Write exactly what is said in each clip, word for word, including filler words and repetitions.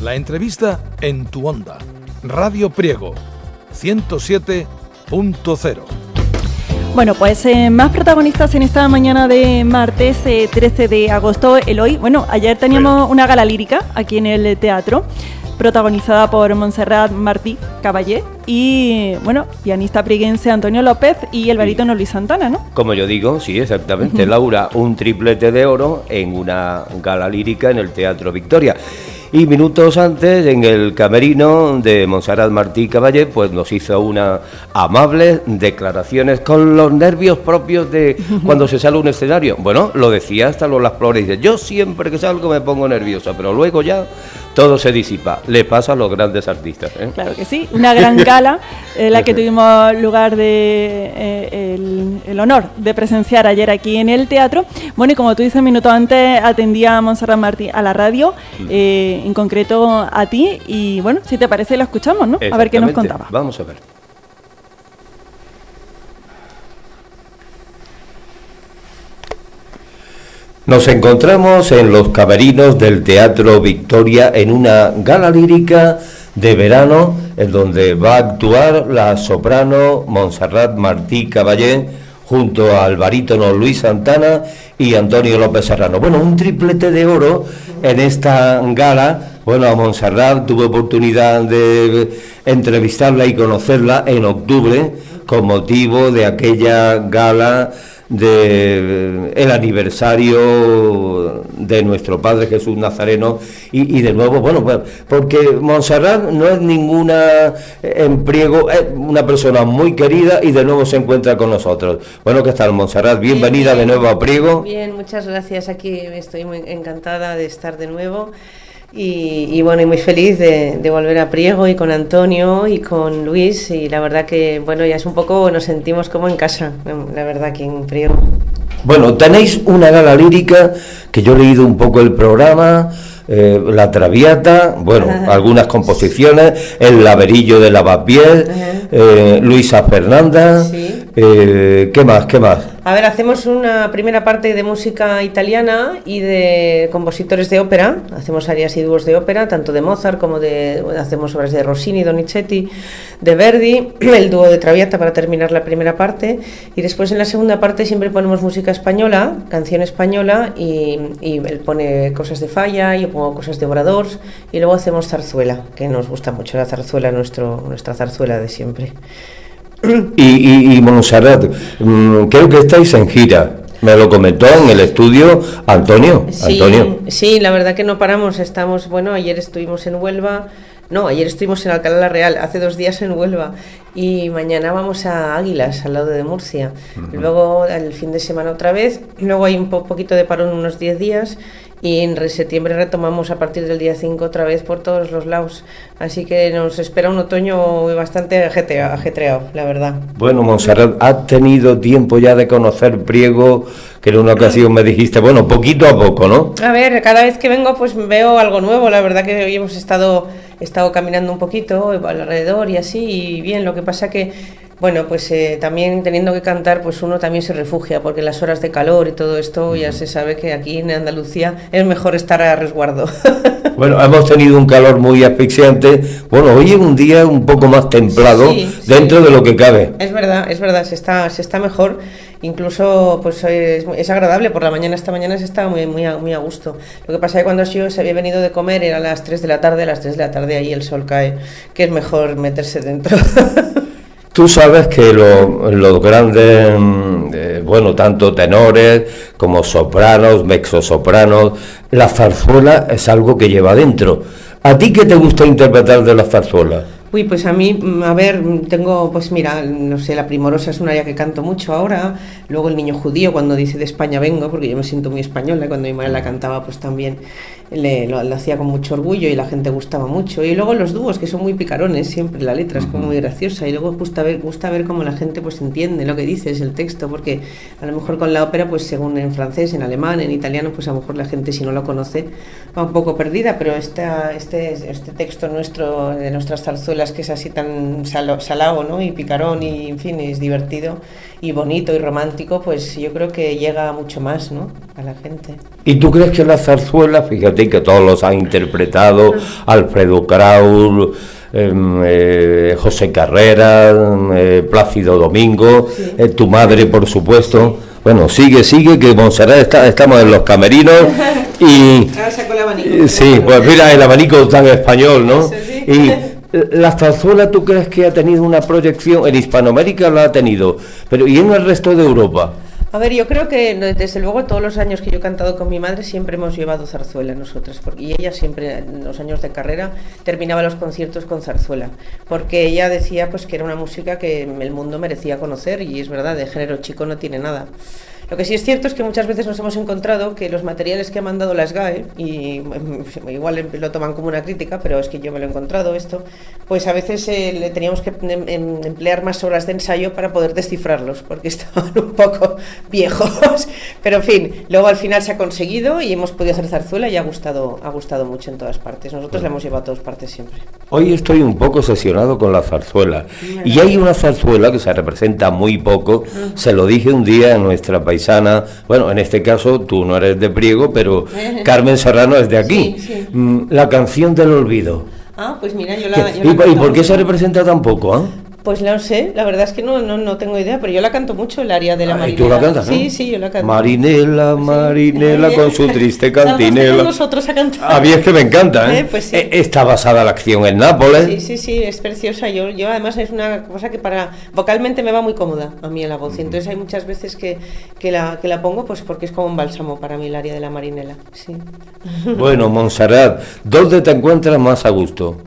La entrevista en tu onda. Radio Priego, ciento siete punto cero. Bueno, pues eh, más protagonistas en esta mañana de martes eh, trece de agosto. Eloy, bueno, ayer teníamos bueno. una gala lírica aquí en el teatro, protagonizada por Montserrat Martí Caballé y, bueno, pianista prieguense Antonio López y el barítono Luis Santana, ¿no? Como yo digo, sí, exactamente, uh-huh. Laura, un triplete de oro en una gala lírica en el Teatro Victoria. Y minutos antes, en el camerino de Montserrat Martí Caballé, pues nos hizo unas amables declaraciones con los nervios propios de cuando se sale a un escenario. Bueno, lo decía hasta Lola Flores, dice, yo siempre que salgo me pongo nerviosa, pero luego ya todo se disipa. Le pasa a los grandes artistas, ¿eh? Claro que sí, una gran gala en la que tuvimos lugar de eh, el, el honor de presenciar ayer aquí en el teatro. Bueno, y como tú dices, un minuto antes atendía a Montserrat Martí a la radio, eh, en concreto a ti, y bueno, si te parece lo escuchamos, ¿no? A ver qué nos contaba. Vamos a ver. Nos encontramos en los camerinos del Teatro Victoria en una gala lírica de verano en donde va a actuar la soprano Montserrat Martí Caballé junto al barítono Luis Santana y Antonio López Serrano. Bueno, un triplete de oro en esta gala. Bueno, a Montserrat tuve oportunidad de entrevistarla y conocerla en octubre con motivo de aquella gala de el aniversario de nuestro Padre Jesús Nazareno y, y de nuevo, bueno, pues porque Montserrat no es ninguna en Priego, es una persona muy querida y de nuevo se encuentra con nosotros. Bueno, ¿qué tal, Montserrat? Bienvenida bien, bien. de nuevo a Priego. Bien, muchas gracias, aquí estoy muy encantada de estar de nuevo. Y, y bueno, y muy feliz de, de volver a Priego y con Antonio y con Luis, y la verdad que bueno, ya es un poco, nos sentimos como en casa, la verdad, aquí en Priego. Bueno, tenéis una gala lírica que yo he leído un poco el programa, eh, La Traviata, bueno, ajá. algunas composiciones, El Laberillo de Lavapiés, eh, Luisa Fernanda, sí. eh, ¿qué más, qué más? A ver, hacemos una primera parte de música italiana y de compositores de ópera, hacemos arias y dúos de ópera, tanto de Mozart como de, hacemos obras de Rossini, Donizetti, de Verdi, el dúo de Traviata para terminar la primera parte, y después en la segunda parte siempre ponemos música española, canción española, y, y él pone cosas de Falla, yo pongo cosas de Obradors, y luego hacemos zarzuela, que nos gusta mucho la zarzuela, nuestro, nuestra zarzuela de siempre. Y, y, y Montserrat, creo que estáis en gira, me lo comentó en el estudio Antonio. Sí, Antonio. Sí, la verdad que no paramos, estamos, bueno, ayer estuvimos en Huelva, no, ayer estuvimos en Alcalá la Real, hace dos días en Huelva, y mañana vamos a Águilas, al lado de Murcia, uh-huh. luego el fin de semana otra vez, luego hay un po- poquito de parón, unos diez días, y en septiembre retomamos a partir del día cinco otra vez por todos los lados, así que nos espera un otoño bastante ajetreado, ajetreado la verdad. Bueno, Montserrat, ¿has tenido tiempo ya de conocer Priego? Que en una ocasión me dijiste, bueno, poquito a poco, ¿no? A ver, cada vez que vengo pues veo algo nuevo, la verdad que hoy hemos estado, estado caminando un poquito alrededor y así, y bien, lo que pasa que bueno, pues eh, también teniendo que cantar, pues uno también se refugia, porque las horas de calor y todo esto, ya se sabe que aquí en Andalucía es mejor estar a resguardo. Bueno, hemos tenido un calor muy asfixiante. Bueno, hoy es un día un poco más templado, sí, dentro sí. de lo que cabe. Es verdad, es verdad, se está, se está mejor. Incluso pues es, es agradable, por la mañana, esta mañana se estaba muy, muy, a, muy a gusto. Lo que pasa es que cuando yo se había venido de comer era a las tres de la tarde, a las tres de la tarde ahí el sol cae, que es mejor meterse dentro. Tú sabes que lo, los grandes, eh, bueno, tanto tenores como sopranos, mezzosopranos, la zarzuela es algo que lleva dentro. ¿A ti qué te gusta interpretar de la zarzuela? Uy, pues a mí, a ver, tengo, pues mira, no sé, La Primorosa es una área que canto mucho ahora, luego El Niño Judío, cuando dice de España vengo, porque yo me siento muy española, cuando mi madre la cantaba, pues también le, lo, lo hacía con mucho orgullo y la gente gustaba mucho, y luego los dúos, que son muy picarones, siempre la letra es como muy graciosa, y luego gusta ver, gusta ver cómo la gente pues entiende lo que dices, el texto, porque a lo mejor con la ópera, pues según en francés, en alemán, en italiano, pues a lo mejor la gente si no lo conoce va un poco perdida, pero esta, este, este texto nuestro, de nuestras zarzuelas zarzuelas que es así tan salo, salao, ¿no? Y picarón, y en fin, es divertido y bonito y romántico, pues yo creo que llega mucho más, ¿no? A la gente. ¿Y tú crees que las zarzuelas, fíjate que todos los han interpretado, Alfredo Kraus, eh, eh, José Carrera, eh, Plácido Domingo, sí. eh, tu madre, por supuesto? Sí. Bueno, sigue, sigue, que Montserrat está, estamos en los camerinos y... Ahora saco el abanico. Sí, pues mira, el abanico tan español, ¿no? Eso, sí. Y la zarzuela, ¿tú crees que ha tenido una proyección? En Hispanoamérica la ha tenido, pero ¿y en el resto de Europa? A ver, yo creo que desde luego todos los años que yo he cantado con mi madre siempre hemos llevado zarzuela nosotras, porque, y ella siempre en los años de carrera terminaba los conciertos con zarzuela, porque ella decía pues que era una música que el mundo merecía conocer, y es verdad, de género chico no tiene nada. Lo que sí es cierto es que muchas veces nos hemos encontrado que los materiales que ha mandado la S G A E, y igual lo toman como una crítica, pero es que yo me lo he encontrado esto, pues a veces eh, le teníamos que em, emplear más horas de ensayo para poder descifrarlos, porque estaban un poco viejos, pero en fin, luego al final se ha conseguido y hemos podido hacer zarzuela y ha gustado, ha gustado mucho en todas partes. Nosotros la hemos llevado a todas partes siempre. Hoy estoy un poco obsesionado con la zarzuela, y hay una zarzuela que se representa muy poco, uh-huh. Se lo dije un día en nuestra país. Bueno, en este caso tú no eres de Priego, pero Carmen Serrano es de aquí. Sí, sí. La canción del olvido. Ah, pues mira, yo la, yo ¿Y, la ¿Y por qué se representa tan poco? ¿eh? Pues no sé, la verdad es que no, no, no tengo idea, pero yo la canto mucho, el área de la ah, Marinela. ¿Y tú la cantas, no? Sí, sí, yo la canto. Marinela, Marinela, sí. Con su triste cantinela. Nosotros a cantar. A mí es que me encanta, ¿eh? eh pues sí. Está basada la acción en Nápoles. Sí, sí, sí, es preciosa. Yo, yo además es una cosa que para vocalmente me va muy cómoda a mí en la voz. Uh-huh. Entonces hay muchas veces que, que, la, que la pongo pues porque es como un bálsamo para mí el área de la Marinela. Sí. Bueno, Montserrat, ¿dónde te encuentras más a gusto?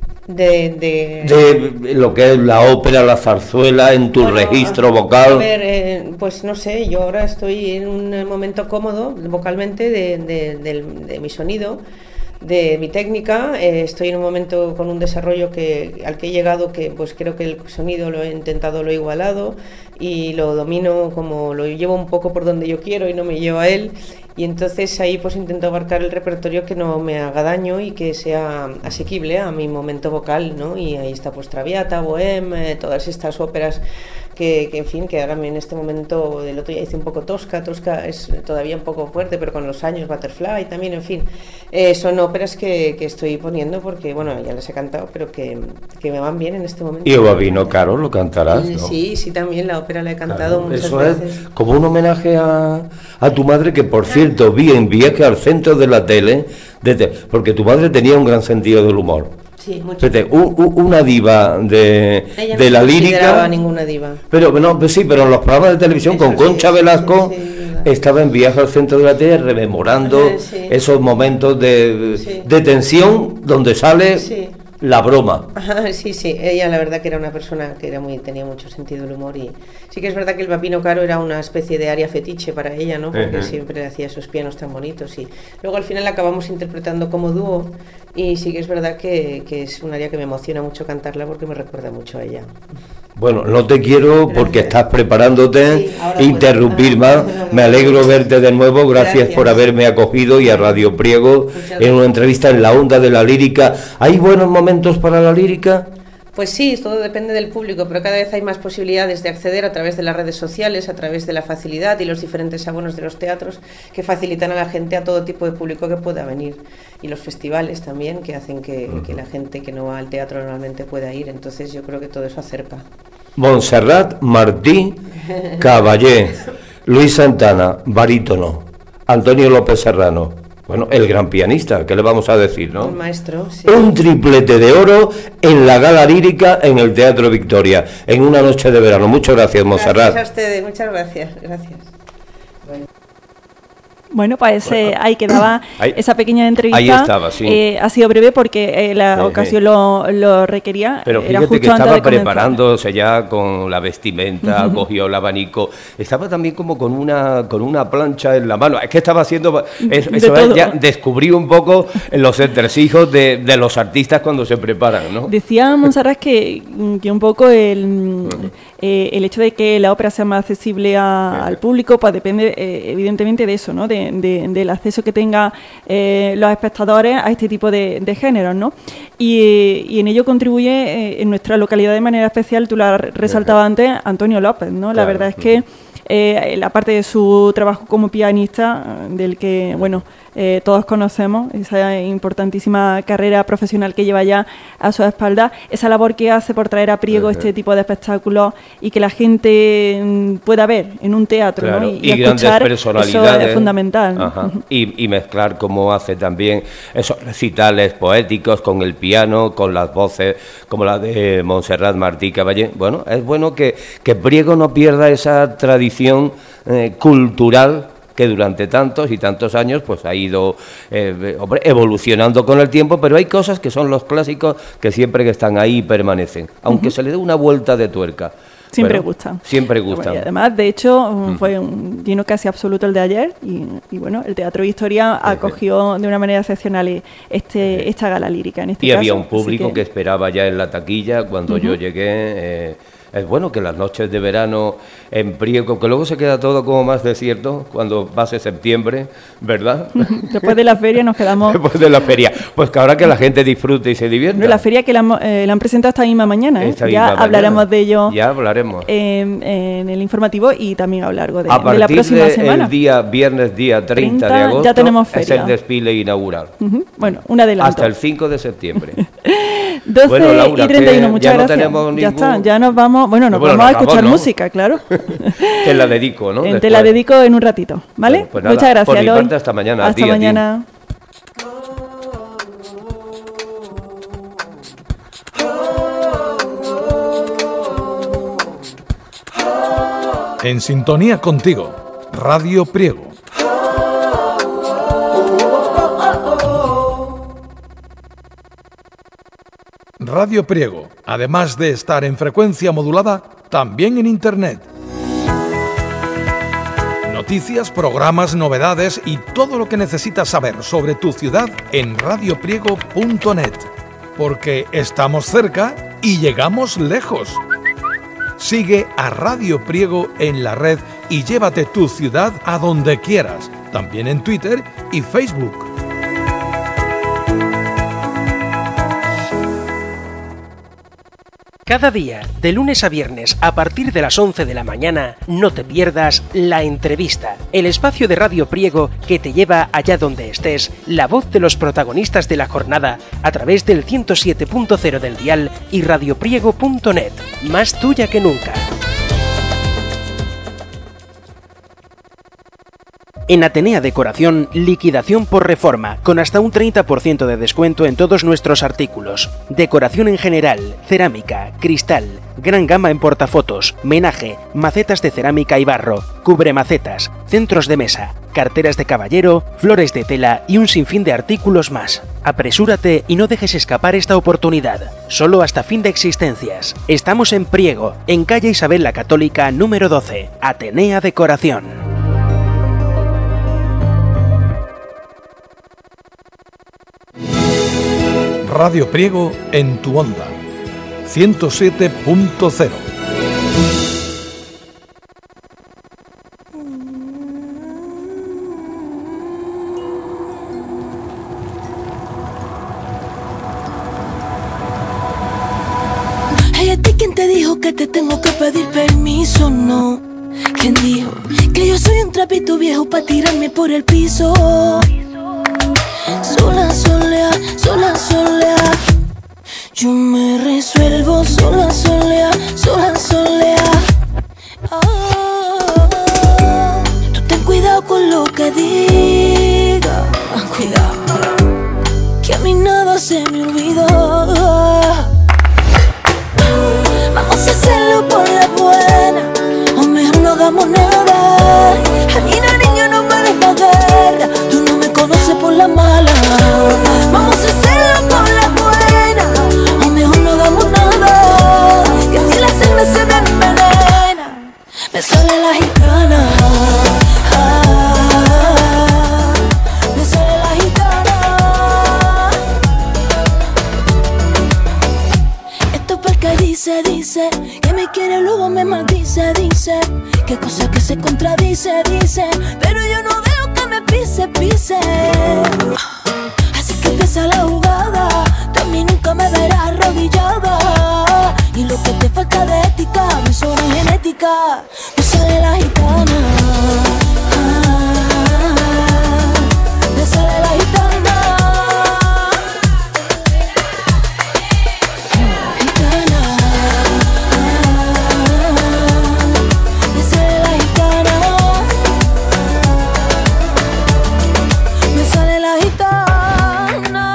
De, de... de lo que es la ópera, la zarzuela, en tu bueno, registro vocal. A ver, eh, pues no sé, yo ahora estoy en un momento cómodo vocalmente de, de, de, de mi sonido, de mi técnica, eh, estoy en un momento con un desarrollo que al que he llegado, que pues creo que el sonido lo he intentado, lo he igualado y lo domino, como lo llevo un poco por donde yo quiero y no me llevo a él, y entonces ahí pues intento abarcar el repertorio que no me haga daño y que sea asequible a mi momento vocal, ¿no? Y ahí está pues Traviata, Bohème, todas estas óperas que, que en fin, que ahora en este momento, del otro día hice un poco Tosca, Tosca es todavía un poco fuerte, pero con los años, Butterfly también, en fin, eh, son óperas que, que estoy poniendo porque, bueno, ya las he cantado, pero que, que me van bien en este momento. ¿Y el Babino Caro lo cantarás, no? Sí, sí, también la ópera la he cantado claro, muchas eso veces. Es como un homenaje a, a tu madre, que por cierto vi en Viaje al centro de la tele, desde, porque tu madre tenía un gran sentido del humor. Sí, mucho. Desde, un, un, una diva de, Ella de no la lírica. Ninguna diva. Pero no, pues sí, pero en los programas de televisión eso con sí, Concha Velasco sí, sí, estaba en Viaje al centro de la tele rememorando Ajá, sí. esos momentos de, sí. de tensión donde sale sí. la broma. Ajá, sí, sí, ella la verdad que era una persona que era muy tenía mucho sentido del humor, y sí que es verdad que el Babino Caro era una especie de área fetiche para ella, ¿no? Porque uh-huh. siempre hacía esos pianos tan bonitos, y luego al final la acabamos interpretando como dúo, y sí que es verdad que, que es un área que me emociona mucho cantarla porque me recuerda mucho a ella. Bueno, no te quiero gracias. Porque estás preparándote, sí, interrumpir más. Me alegro verte de nuevo, gracias, gracias por haberme acogido y a Radio Priego en una entrevista en la onda de la lírica. ¿Hay buenos momentos para la lírica? Pues sí, todo depende del público, pero cada vez hay más posibilidades de acceder a través de las redes sociales, a través de la facilidad y los diferentes abonos de los teatros que facilitan a la gente, a todo tipo de público que pueda venir, y los festivales también, que hacen que, que la gente que no va al teatro normalmente pueda ir. Entonces yo creo que todo eso acerca. Montserrat Martí Caballé, Luis Santana, barítono, Antonio López Serrano. Bueno, el gran pianista, ¿qué le vamos a decir, no? El maestro, sí. Un triplete de oro en la gala lírica en el Teatro Victoria, en una noche de verano. Muchas gracias, Montserrat. Gracias a ustedes, muchas gracias, gracias. Bueno. Bueno, pues eh, bueno. ahí quedaba ahí, esa pequeña entrevista. Ahí estaba, sí. Eh, ha sido breve porque eh, la eh, ocasión eh. Lo, lo requería. Pero fíjate Era justo que estaba antes de preparándose ya con la vestimenta, uh-huh. cogió el abanico. Estaba también como con una con una plancha en la mano. Es que estaba haciendo... Es, eso de es, ya descubrí un poco los entresijos de, de los artistas cuando se preparan, ¿no? Decía Montserrat que, que un poco el... Uh-huh. Eh, el hecho de que la ópera sea más accesible a, uh-huh. al público, pues depende eh, evidentemente de eso, ¿no? De de, de, del acceso que tengan eh, los espectadores a este tipo de, de géneros, ¿no? Y, y en ello contribuye eh, en nuestra localidad de manera especial, tú lo has resaltado antes, Antonio López, ¿no? La Claro. verdad es que Eh, la parte de su trabajo como pianista, del que, bueno, eh, todos conocemos, esa importantísima carrera profesional que lleva ya a su espalda, esa labor que hace por traer a Priego Ajá. este tipo de espectáculos y que la gente mm, pueda ver en un teatro, Claro, ¿no? y, y grandes escuchar, personalidades. eso es fundamental. Ajá. Y, y mezclar como hace también esos recitales poéticos con el piano, con las voces como la de Montserrat Martí Caballé. Bueno, es bueno que, que Priego no pierda esa tradición eh, cultural que durante tantos y tantos años pues ha ido eh, hombre, evolucionando con el tiempo, pero hay cosas que son los clásicos que siempre que están ahí permanecen, aunque uh-huh. se le dé una vuelta de tuerca. Siempre bueno, gustan. Siempre gustan. Bueno, y además, de hecho, uh-huh. fue un lleno casi absoluto el de ayer y, y bueno, el Teatro Victoria uh-huh. acogió de una manera excepcional este uh-huh. esta gala lírica. En este y caso, había un público que... que esperaba ya en la taquilla cuando uh-huh. yo llegué. Eh, Es bueno que las noches de verano en Priego, que luego se queda todo como más desierto cuando pase septiembre, ¿verdad? Después de la feria nos quedamos... Después de la feria. Pues que ahora que la gente disfrute y se divierta. No, la feria que la, eh, la han presentado esta misma mañana, ¿eh? Esta Ya misma hablaremos mañana. de ello. Ya hablaremos. En, en el informativo y también a lo largo de, a de la próxima de semana. El día viernes, día treinta, treinta de agosto, ya tenemos es feria. el desfile inaugural. Uh-huh. Bueno, un adelanto. Hasta el cinco de septiembre. doce bueno, Laura, y treinta y uno, muchas ya no gracias. tenemos Ya ningún... está, ya nos vamos, bueno, nos bueno, vamos nos a escuchar vamos, ¿no? música, claro. Te la dedico, ¿no? Te Después. la dedico en un ratito, ¿vale? Bueno, pues nada, muchas gracias, por mi Eloy. parte, hasta mañana. Hasta Día, mañana. En sintonía contigo, Radio Priego. Radio Priego, además de estar en frecuencia modulada, también en Internet. Noticias, programas, novedades y todo lo que necesitas saber sobre tu ciudad en radio priego punto net. Porque estamos cerca y llegamos lejos. Sigue a Radio Priego en la red y llévate tu ciudad a donde quieras, también en Twitter y Facebook. Cada día, de lunes a viernes, a partir de las once de la mañana, no te pierdas La Entrevista, el espacio de Radio Priego que te lleva allá donde estés, la voz de los protagonistas de la jornada, a través del ciento siete punto cero del dial y radio priego punto net, más tuya que nunca. En Atenea Decoración, liquidación por reforma, con hasta un treinta por ciento de descuento en todos nuestros artículos. Decoración en general, cerámica, cristal, gran gama en portafotos, menaje, macetas de cerámica y barro, cubremacetas, centros de mesa, carteras de caballero, flores de tela y un sinfín de artículos más. Apresúrate y no dejes escapar esta oportunidad, solo hasta fin de existencias. Estamos en Priego, en calle Isabel la Católica número doce, Atenea Decoración. Radio Priego en tu onda, ciento siete punto cero. Hey, ¿a ti quién te dijo que te tengo que pedir permiso? No. ¿Quién dijo que yo soy un trapito viejo para tirarme por el piso? Sola, solea, sola, solea. Yo me resuelvo sola, solea, sola, solea. Oh, tú ten cuidado con lo que digas. Cuidado, que a mí nada se me olvidó. Vamos a hacerlo por la buena, o mejor no hagamos nada. Niña, niño, no me des más guerra, tú no me conoces por la mala. Vamos a hacerlo por la buena, o mejor no hagamos nada. Que si la sangre se me envenena, me sale la gitana. Ah, me sale la gitana. Esto porque dice, dice que me quiere, luego me maldice, dice que cosa que se contradice, dice, pero yo no dejo que me me pise, pise. Así que empieza la jugada, tú a mí nunca me verás arrodillada. Y lo que te falta de ética, me sobra genética, me sale la gitana. Me sale la gitana. Gitana. Me sale la gitana. Me sale la gitana.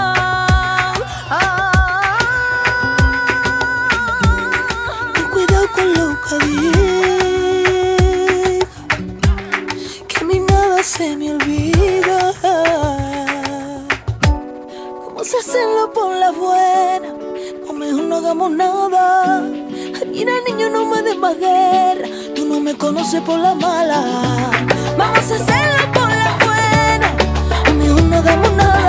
Y cuidado con lo que diga, que a mí nada se me olvida. Vamos a hacerlo por la buena, o mejor no hagamos nada. Aquí el niño no me des más guerra, tú no me conoces por la mala. Vamos a hacerlo por la buena, o mejor no hagamos nada.